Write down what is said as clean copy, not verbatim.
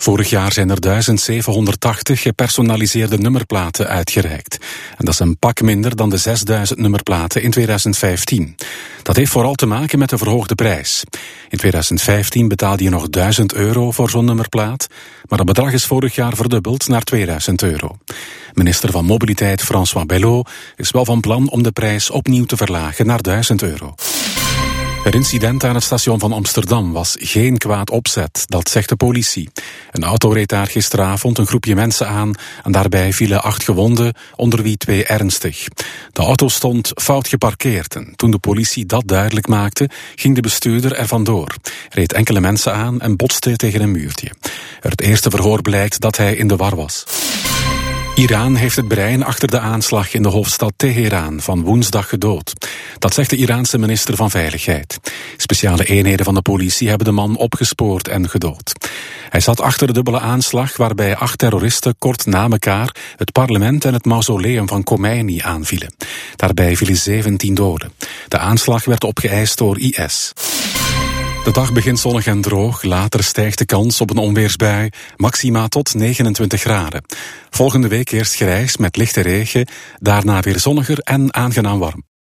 Vorig jaar zijn er 1780 gepersonaliseerde nummerplaten uitgereikt. En dat is een pak minder dan de 6000 nummerplaten in 2015. Dat heeft vooral te maken met de verhoogde prijs. In 2015 betaalde je nog €1000 voor zo'n nummerplaat, maar dat bedrag is vorig jaar verdubbeld naar €2000. Minister van Mobiliteit François Belot is wel van plan om de prijs opnieuw te verlagen naar €1000. Het incident aan het station van Amsterdam was geen kwaad opzet, dat zegt de politie. Een auto reed daar gisteravond een groepje mensen aan en daarbij vielen 8 gewonden, onder wie 2 ernstig. De auto stond fout geparkeerd en toen de politie dat duidelijk maakte, ging de bestuurder er vandoor, reed enkele mensen aan en botste tegen een muurtje. Uit het eerste verhoor blijkt dat hij in de war was. Iran heeft het brein achter de aanslag in de hoofdstad Teheran van woensdag gedood. Dat zegt de Iraanse minister van Veiligheid. Speciale eenheden van de politie hebben de man opgespoord en gedood. Hij zat achter de dubbele aanslag waarbij 8 terroristen kort na elkaar het parlement en het mausoleum van Khomeini aanvielen. Daarbij vielen 17 doden. De aanslag werd opgeëist door IS. De dag begint zonnig en droog, later stijgt de kans op een onweersbui, maxima tot 29 graden. Volgende week eerst grijs met lichte regen, daarna weer zonniger en aangenaam warm.